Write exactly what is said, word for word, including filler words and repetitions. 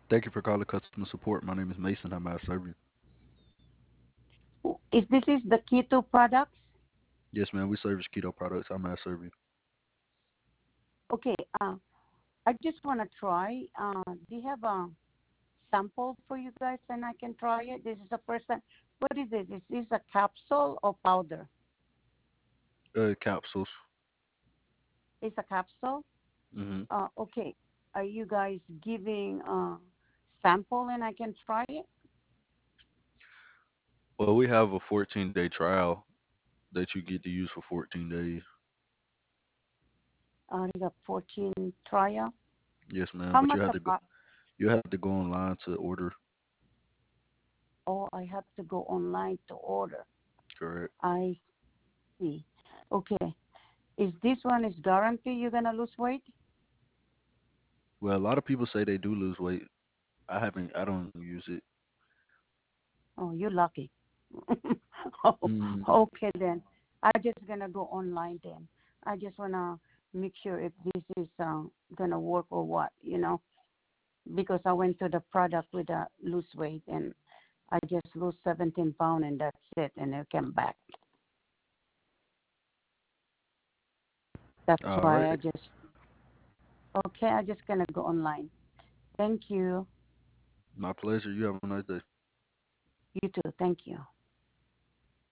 Thank you for calling customer support. My name is Mason. How may I serve you? Is this is the keto products? Yes, ma'am. We service keto products. How may I serve you? Okay, uh, I just want to try. Uh, do you have a sample for you guys and I can try it? This is the first time. What is it? Is this a capsule or powder? Uh, capsules. It's a capsule? Mm-hmm. Uh, okay. Are you guys giving a sample and I can try it? Well, we have a fourteen day trial that you get to use for fourteen days. Uh, you got fourteen trial. Yes, ma'am. How But you much have to go. about? You have to go online to order. Oh, I have to go online to order. Correct. I see. Okay. Is this one is guarantee you're gonna lose weight? Well, a lot of people say they do lose weight. I haven't. I don't use it. Oh, you're lucky. Oh, Mm, okay then. I just gonna go online then. I just wanna make sure if this is uh, gonna work or what, you know, because I went to the product with a lose weight and I just lose seventeen pound and that's it, and I came back. That's all why right. I just okay. I just gonna go online. Thank you. My pleasure. You have a nice day. You too. Thank you.